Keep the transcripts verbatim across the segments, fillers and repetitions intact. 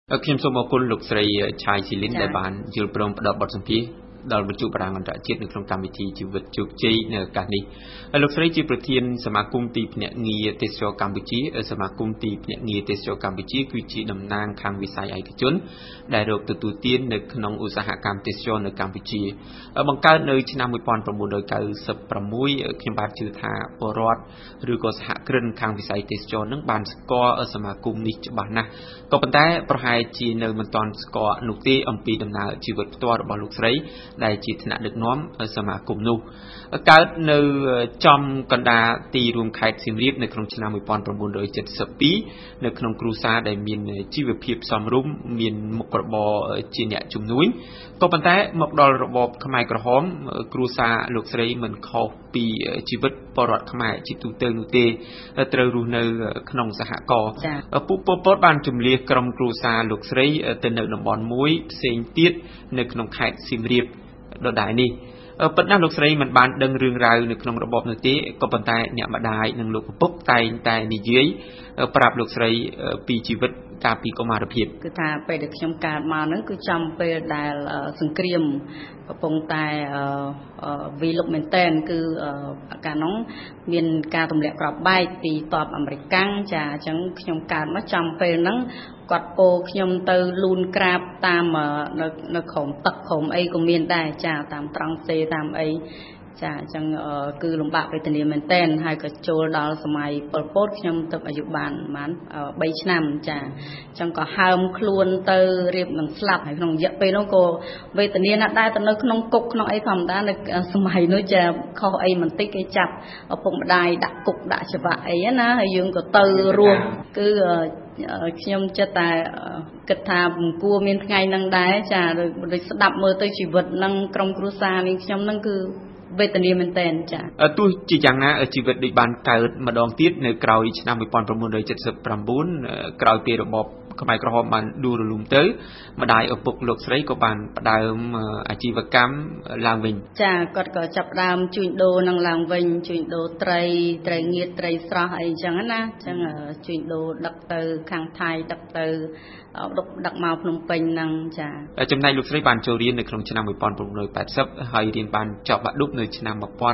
ខ្ញុំសូមអរគុណលោកស្រីឆាយស៊ីលីនដែលបានយល់ព្រមផ្ដល់បទសម្ភាសន៍ដល់វិទ្យុបារាំងអន្តរជាតិនៅក្នុងកម្មវិធីជីវិតជោគជ័យនៅឱកាសនេះលោកស្រីជាប្រធានសមាគមទីភ្នាក់ងារទេសចរកម្ពុជាសមាគមទីភ្នាក់ងារទេសចរកម្ពុជាគឺជាតំណាងខាងវិស័យឯកជនដែលរកទទួលទាននៅក្នុងឧស្សាហកម្មទេសចរនៅកម្ពុជាបង្កើតនៅឆ្នាំmột nghìn chín trăm chín mươi sáuខ្ញុំបាទជឿថាពលរដ្ឋឬក៏សហគ្រិនខាងវិស័យទេសចរនឹងបានស្គាល់សមាគមនេះច្បាស់ណាស់ក៏ប៉ុន្តែប្រហែលជានៅមិនទាន់ស្គាល់នោះទេអំពីដំណើរជីវិតផ្ទាល់របស់លោកស្រីដែលជាថ្នាក់ដឹកនាំសមាគមនោះកើតនៅចំកណ្ដាលទីរួមខេត្តសៀមរាបនៅក្នុងឆ្នាំmột nghìn chín trăm bảy mươi haiនៅក្នុងគ្រួសារដែលមានជីវភាពសមរម្យមានមុខរបរជាអ្នកជំនួញក៏ប៉ុន្តែមកដល់របបខ្មែរក្រហមគ្រួសារលោកស្រីមិនខុសពីជីវិតពលរដ្ឋខ្មែរជាទូទៅនោះទេត្រូវរស់នៅក្នុងសហគមន៍ពួកពលពតបានជំលះក្រុមគ្រួសារលោកស្រីទៅនៅតំបន់មួយផ្សេងទៀតនៅក្នុងខេត្តសៀមរាបដដែលនេះប៉ុន្តែលោកស្រីមិនបានដឹងរឿងរ៉ាវនៅក្នុងរបបនោះទេក៏ប៉ុន្តែអ្នកម្ដាយនិងលោកឪពុកតែងតែនិយាយប្រាប់លោកស្រីពីជីវិតកាលពីកុមារភាពគឺថាពេលដែលខ្ញុំកើតមកហ្នឹងគឺចំពេលដែលសង្គ្រាមកំពុងតែវិលុកមែនតែនគឺកាលនោះមានការទម្លាក់គ្រាប់បែកពីទ័ពអាមេរិកកាំងចាអញ្ចឹងខ្ញុំកើតមកចំពេលហ្នឹងគាត់ពោខ្ញុំទៅលូនក្រាបតាមនៅនៅក្រុមទឹកក្រុមអីក៏មានដែរចាតាមត្រង់សេតាមអីចាអញ្ចឹងគឺលំបាកវេទនាមែនតែនហើយក៏ចូលដល់សម័យប៉ុលពតខ្ញុំទៅអាយុបានប្រហែល3ឆ្នាំចាអញ្ចឹងក៏ហើមខ្លួនទៅរៀបនឹងស្លាប់ហើយក្នុងរយៈពេលនោះក៏វេទនាណាស់ដែរទៅនៅក្នុងគុកក្នុងអីធម្មតានៅសម័យនោះចាខុសអីបន្តិចគេចាប់ឪពុកម្ដាយដាក់គុកដាក់ច្បាក់អីណាហើយយើងក៏ទៅរស់គឺខ្ញុំចិត្តតែគិតថាមិនគួរមានថ្ងៃហ្នឹងដែរចាដូចស្ដាប់មើលទៅជីវិតហ្នឹងក្រុមគ្រួសារនេះខ្ញុំហ្នឹងគឺវេទនាមែនតែនចាទោះជាយ៉ាងណាជីវិតដូចបានកើតម្ដងទៀតនៅក្រោយឆ្នាំmột nghìn chín trăm bảy mươi chínក្រោយពេលរបបខ្មែរក្រហមបានដួលរលំទៅម្ដាយឪពុកលោកស្រីក៏បានផ្ដើមអាជីវកម្មឡើងវិញចាគាត់ក៏ចាប់ផ្ដើមជួញដូរនឹងឡើងវិញជួញដូរត្រីត្រីងៀតត្រីស្រស់អីចឹងណាចឹងជួញដូរដឹកទៅខាងថៃដឹកទៅដឹកដឹកមកភ្នំពេញហ្នឹងចាចំណែកលោកស្រីបានចូលរៀននៅក្នុងឆ្នាំmột nghìn chín trăm tám mươiហើយរៀនបានចប់បាក់ឌុបនៅឆ្នាំmột nghìn chín trăm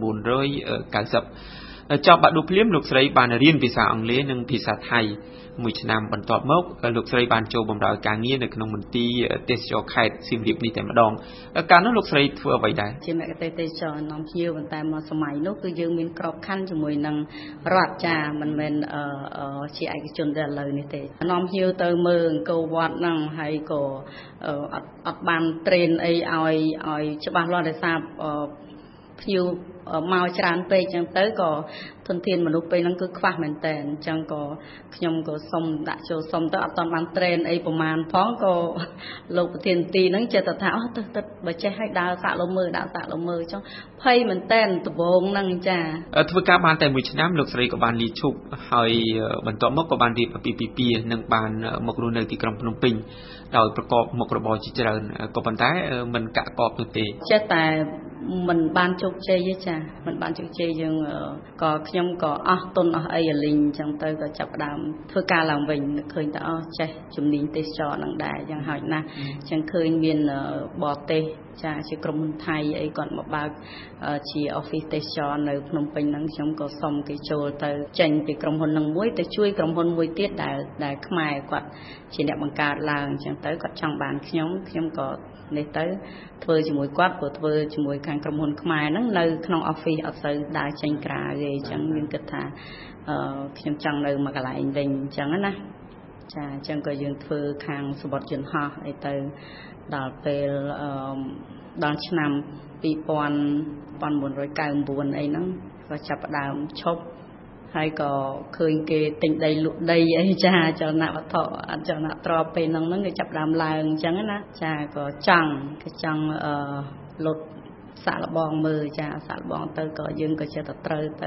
chín mươiចប់បាក់ឌុបភ្លាមលោកស្រីបានរៀនភាសាអង់គ្លេសនិងភាសាថៃមួយឆ្នាំបន្ទាប់មកលោកស្រីបានចូលបម្រើការងារនៅក្នុងមន្ទីរទេសចរខេត្តសៀមរាបនេះតែម្ដងកាលនោះលោកស្រីធ្វើអ្វីដែរជាមគ្គុទ្ទេសក៍ទេសចរនាំភ្ញៀវប៉ុន្តែមកសម័យនោះគឺយើងមានក្របខ័ណ្ឌជាមួយនឹងរដ្ឋចាមិនមែនជាឯកជនទេឥឡូវនេះទេនាំភ្ញៀវទៅមើលអង្គរវត្តហ្នឹងហើយក៏អត់អត់បានត្រេនអីឲ្យឲ្យច្បាស់លាស់ដោយសារភ្ញៀវមកច្រើនពេកអញ្ចឹងទៅក៏ធនធានមនុស្សពេលហ្នឹងគឺខ្វះមែនតើអញ្ចឹងក៏ខ្ញុំក៏សុំដាក់ចូលសុំទៅអត់តាន់បានត្រេនអីប្រមាណផងក៏លោកប្រធានទីហ្នឹងចេះតែថាអូទៅទៅបើចេះឲ្យដើរសាក់លមើដើរសាក់លមើអញ្ចឹងភ័យមែនតើដំបងហ្នឹងចាធ្វើការបានតែមួយឆ្នាំលោកស្រីក៏បានលាឈប់ហើយបន្ទាប់មកក៏បានរៀបអាពាហ៍ពិពាហ៍និងបានមករស់នៅទីក្រុងភ្នំពេញដោយប្រកបមុខរបរជាច្រើនក៏ប៉ុន្តែមិនកាក់កបនោះទេចេះតែមិនបានជោគជ័យទេចាមិនបានជោគជ័យយើងក៏ខ្ញុំក៏អស់ទុនអស់អីអាលីងអញ្ចឹងទៅក៏ចាប់ផ្ដើមធ្វើការឡើងវិញឃើញតែអស់ចេះជំនាញទេសចរហ្នឹងដែរយ៉ាងហោចណាស់អញ្ចឹងឃើញមានបរទេសចាជាក្រុមហ៊ុនថៃអីគាត់មកបើកជា office ទេសចរនៅភ្នំពេញហ្នឹងខ្ញុំក៏សុំគេចូលទៅចេញពីក្រុមហ៊ុនហ្នឹងមួយទៅជួយក្រុមហ៊ុនមួយទៀតដែលដែលខ្មែរគាត់ជាអ្នកបង្កើតឡើងអញ្ចឹងទៅគាត់ចង់បានខ្ញុំខ្ញុំក៏នេះទៅធ្វើជាមួយគាត់ព្រោះធ្វើជាមួយខាងក្រុមហ៊ុនខ្មែរហ្នឹងនៅក្នុង office អត់សូវដើរចេញក្រៅទេអញ្ចឹងយើងគិតថាអឺខ្ញុំចង់នៅមួយកន្លែងវិញអញ្ចឹងណាចាអញ្ចឹងក៏យើងធ្វើខាងសវត្ថយន្តហោះអីទៅដល់ពេលអឺដល់ឆ្នាំពីរពាន់៩៩៩អីហ្នឹងក៏ចាប់ផ្ដើមឈប់ហើយក៏ឃើញគេទិញដីលក់ដីអីចាចលនាវត្ថុអចលនទ្រព្យពេលហ្នឹងហ្នឹងគេចាប់ដើមឡើងអញ្ចឹងណាចាក៏ចង់គេចង់អឺលុតសាក់លបងមើលចាសាក់លបងទៅក៏យើងក៏ចេះតែត្រូវទៅ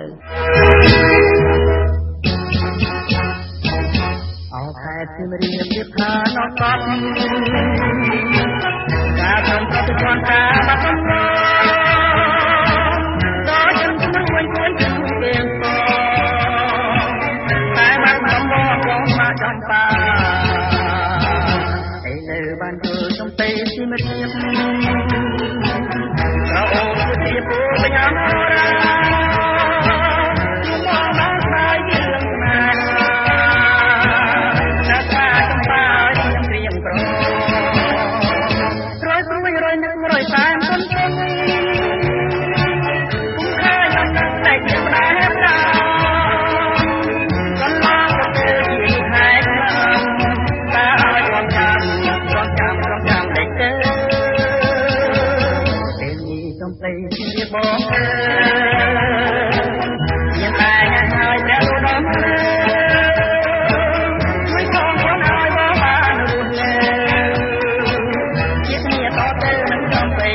អោខែសៀមរាបទៀតថាណត់បាត់ការធ្វើប្រតិបត្តិការបាត់ដំណើរដល់យើងនឹងវិញវិញទៅទៀតតែបានដំណងមកចំបាមរៀបប្រអូនជាពូបញ្ញារាមកមកស្ដាយយើងណាតែថាចំបាយើងព្រៀងក្ររយព្រួយរយនឹករយតាមគុនគុនគុំខាយដល់តែជាផ្ដាហេបដាកន្លងទៅជាហែកតែឲ្យរំចាំរំចាំរំចាំដេកទៅពេលនេះចំផ្លេជាបងមានតែហើយតែដល់ជួយផងខ្លួនឲ្យបងបានរស់នៅជាគ្នាតទៅនឹងចំពេល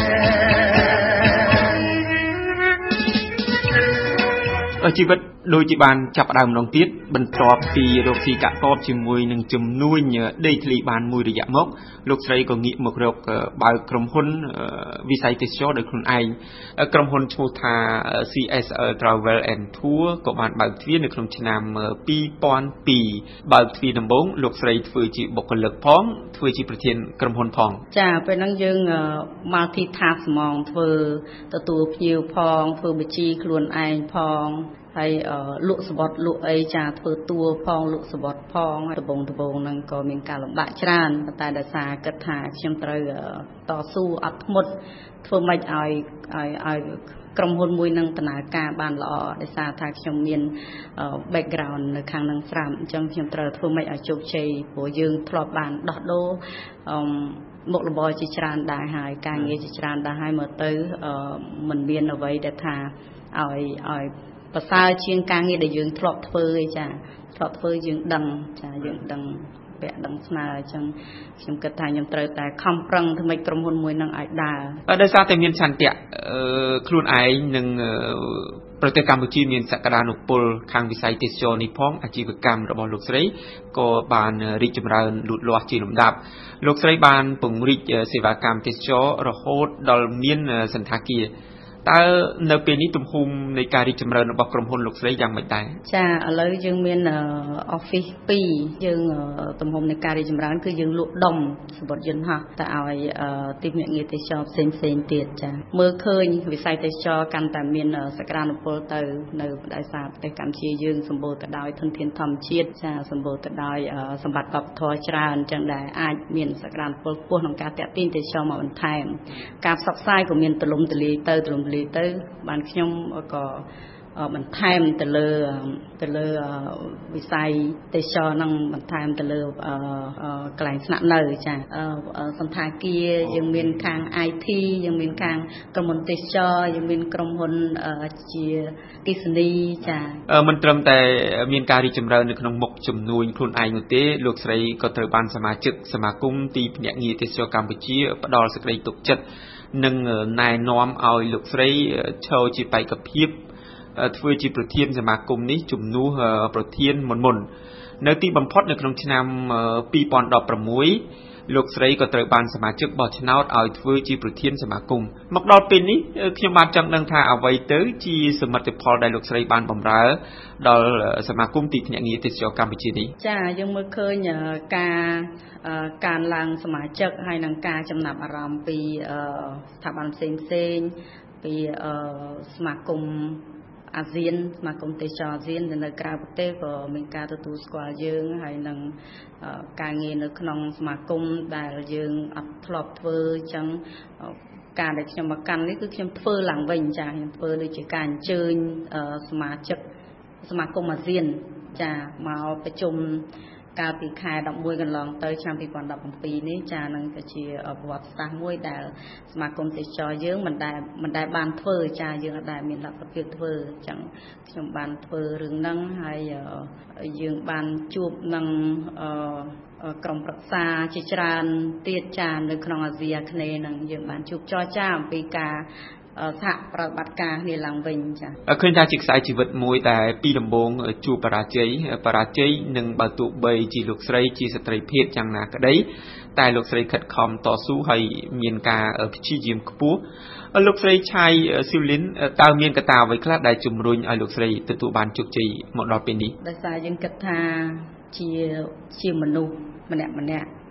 ជីវិតដូចជាបានចាប់ដើមម្ដងទៀតបន្ទាប់ពីរកស៊ីកាក់កបជាមួយនឹងជំនួញដេកធ្លីបានមួយរយៈមកលោកស្រីក៏ងាកមករកបើកក្រុមហ៊ុនវិស័យទេសចរដោយខ្លួនឯងក្រុមហ៊ុនឈ្មោះថា ซี เอส แอล Travel and Tour ក៏បានបើកទ្វារនៅក្នុងឆ្នាំពីរពាន់ពីរបើកទ្វារដំបូងលោកស្រីធ្វើជាបុគ្គលិកផងធ្វើជាប្រធានក្រុមហ៊ុនផងចាពេលហ្នឹងយើង multi task ហ្មងធ្វើទទួលភ្ញៀវផងធ្វើបញ្ជីខ្លួនឯងផងហើយលក់សបត់លក់អីចាធ្វើតួផងលក់សបត់ផងដបងដបងហ្នឹងក៏មានការលំបាកច្រើនតែដោយសារគិតថាខ្ញុំត្រូវតស៊ូអត់ធ្មត់ធ្វើម៉េចឲ្យឲ្យឲ្យក្រុមហ៊ុនមួយនឹងដំណើរការបានល្អដោយសារថាខ្ញុំមាន background នៅខាងហ្នឹងស្រាប់អញ្ចឹងខ្ញុំត្រូវធ្វើម៉េចឲ្យជោគជ័យព្រោះយើងធ្លាប់បានដោះដូរមុខរបរជាច្រើនដែរហើយការងារជាច្រើនដែរហើយមើលទៅមិនមានអ្វីដែលថាឲ្យឲ្យប្រសើរជាងការងារដែលយើងធ្លាប់ធ្វើឯចាធ្លាប់ធ្វើយើងដឹងចាយើងដឹងពាក់ដឹងស្នើអញ្ចឹងខ្ញុំគិតថាខ្ញុំត្រូវតែខំប្រឹងធ្វើម៉េចក្រុមហ៊ុនមួយនឹងឲ្យដើរដោយសារតែមានឆន្ទៈខ្លួនឯងនិងប្រទេសកម្ពុជាមានសក្តានុពលខាងវិស័យទេសចរនេះផងអាជីវកម្មរបស់លោកស្រីក៏បានរីកចម្រើនលូតលាស់ជាលំដាប់លោកស្រីបានពង្រីកសេវាកម្មទេសចររហូតដល់មានសន្តាគារតើនៅពេលនេះទំហំនៃការរីកចម្រើនរបស់ក្រុមហ៊ុនលោកស្រីយ៉ាងម៉េចដែរចាឥឡូវយើងមាន office ពីរយើងទំហំនៃការរីកចម្រើនគឺយើងលក់ដុំសម្បត្តិយន្តហោះទៅឲ្យទីភ្នាក់ងារទេសចរផ្សេងផ្សេងទៀតចាមើលឃើញវិស័យទេសចរកាន់តែមានសក្តានុពលទៅនៅដោយសារប្រទេសកម្ពុជាយើងសម្បូរទៅដោយធនធានធម្មជាតិចាសម្បូរទៅដោយសម្បត្តិវប្បធម៌ច្រើនចឹងដែរអាចមានសក្តានុពលខ្ពស់ក្នុងការតាក់ទាញទេសចរមកបន្ថែមការផ្សព្វផ្សាយក៏មានទលំទលាយទៅទលំទលាយទៅបានខ្ញុំក៏បន្ថែមទៅលើទៅលើវិស័យទេសចរនឹងបន្ថែមទៅលើកន្លែងស្នាក់នៅចាសន្តាគារយើងមានខាង ไอ ที យើងមានខាងក្រុមហ៊ុនទេសចរយើងមានក្រុមហ៊ុនជាគិសនីចាមិនត្រឹមតែមានការរីកចម្រើននៅក្នុងមុខជំនួញខ្លួនឯងនោះទេលោកស្រីក៏ត្រូវបានសមាជិកសមាគមទីភ្នាក់ងារទេសចរកម្ពុជាផ្ដល់សេចក្តីទុកចិត្តនិងណែនាំឲ្យលោកស្រីឈរជាបេក្ខភាពធ្វើជាប្រធានសមាគមនេះជំនួសប្រធានមុនមុននៅទីបំផុតនៅក្នុងឆ្នាំពីរពាន់ដប់ប្រាំមួយលោកស្រីក៏ត្រូវបានសមាជិកបោះឆ្នោតឲ្យធ្វើជាប្រធានសមាគមមកដល់ពេលនេះខ្ញុំបានចង់ដឹងថាអ្វីទៅជាសមិទ្ធផលដែលលោកស្រីបានបម្រើដល់សមាគមទីភ្នាក់ងារទេសចរកម្ពុជានេះចាយើងមើលឃើញការការឡើងសមាជិកហើយនឹងការចំណាប់អារម្មណ៍ពីស្ថាប័នផ្សេងផ្សេងពីសមាគមអាស៊ានសមាគមទេសចរអាស៊ាននៅក្រៅប្រទេសក៏មានការទទួលស្គាល់យើងហើយនឹងការងារនៅក្នុងសមាគមដែលយើងអត់ធ្លាប់ធ្វើអញ្ចឹងការដែលខ្ញុំមកកាន់នេះគឺខ្ញុំធ្វើឡើងវិញចាខ្ញុំធ្វើដូចជាការអញ្ជើញសមាជិកសមាគមអាស៊ានចាមកប្រជុំកាលពីខែដប់មួយកន្លងទៅឆ្នាំពីរពាន់ដប់ប្រាំពីរនេះចានឹងក៏ជាប្រវត្តិសាស្ត្រមួយដែលសមាគមទេសចរយើងមិនដែលមិនដែលបានធ្វើចាយើងអត់ដែលមានលទ្ធភាពធ្វើអញ្ចឹងខ្ញុំបានធ្វើរឿងហ្នឹងហើយយើងបានជួបនឹងក្រុមប្រឹក្សាជាច្រើនទៀតចានៅក្នុងអាស៊ីអាគ្នេយ៍ហ្នឹងយើងបានជួបចរចាអំពីការសហប្រតិបត្តិការគ្នាឡើងវិញចាឃើញថាជាខ្សែជីវិតមួយដែលពីដំបូងជួបបរាជ័យបរាជ័យនឹងបើទោះបីជាលោកស្រីជាស្ត្រីភេទយ៉ាងណាក្តីតែលោកស្រីខិតខំតស៊ូហើយមានការព្យាយាមខ្ពស់លោកស្រីឆៃស៊ីវលីនតើមានកត្តាអ្វីខ្លះដែលជំរុញឲ្យលោកស្រីទទួលបានជោគជ័យមកដល់ពេលនេះដោយសារយើងគិតថាជាជាមនុស្សម្នាក់ម្នាក់គ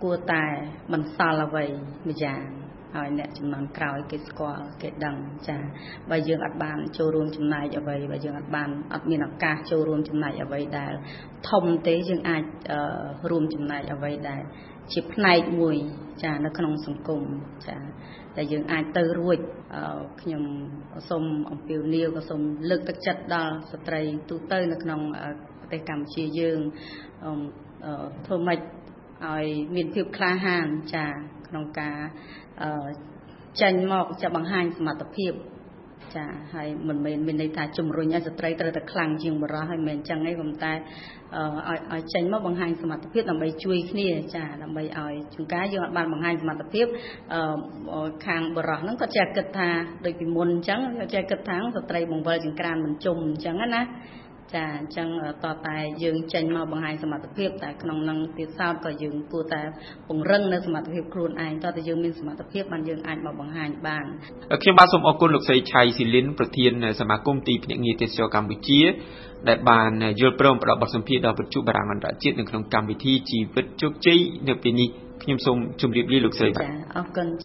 គួរតែបន្សល់អ្វីម្យ៉ាងហើយអ្នកចំនួនក្រោយគេស្គាល់គេដឹងចាបើយើងអត់បានចូលរួមចំណែកអ្វីបើយើងអត់បានអត់មានឱកាសចូលរួមចំណែកអ្វីដែលធំទេយើងអាចរួមចំណែកអ្វីដែលជាផ្នែកមួយចានៅក្នុងសង្គមចាដែលយើងអាចទៅរួចខ្ញុំសូមអំពាវនាវក៏សូមលើកទឹកចិត្តដល់ស្ត្រីទូទៅនៅក្នុងប្រទេសកម្ពុជាយើងធ្វើម៉េចឲ្យមានភាពក្លាហានចាក្នុងការចេញមកจะបង្ហាញសមត្ថភាពចាហើយមិនមែនមានន័យថាជំរុញឲ្យស្ត្រីត្រូវតែខ្លាំងជាងបុរសហើយមិនមែនចឹងទេប៉ុន្តែឲ្យឲ្យចេញមកបង្ហាញសមត្ថភាពដើម្បីជួយគ្នាចាដើម្បីឲ្យជួនកាលយើងអត់បានបង្ហាញសមត្ថភាពខាងបុរសហ្នឹងគាត់ចេះគិតថាដូចពីមុនអញ្ចឹងគាត់ចេះគិតថាស្ត្រីបង្វិលចង្ក្រានមិនជុំអញ្ចឹងណាចាអញ្ចឹងតតែយើងចេញមកបង្ហាញសមត្ថភាពតែក្នុងនឹងទៀតសោតក៏យើងគួរតែពង្រឹងនៅសមត្ថភាពខ្លួនឯងតតែយើងមានសមត្ថភាពបានយើងអាចមកបង្ហាញបានខ្ញុំបាទសូមអរគុណលោកស្រីឆៃស៊ីលីនប្រធានសមាគមទីភ្នាក់ងារទេសចរកម្ពុជាដែលបានយល់ព្រមផ្ដល់បទសម្ភាសន៍ដល់វិទ្យុបារាំងអន្តរជាតិនៅក្នុងកម្មវិធីជីវិតជោគជ័យនៅពេលនេះខ្ញុំសូមជម្រាបលាលោកស្រីបាទអរគុណ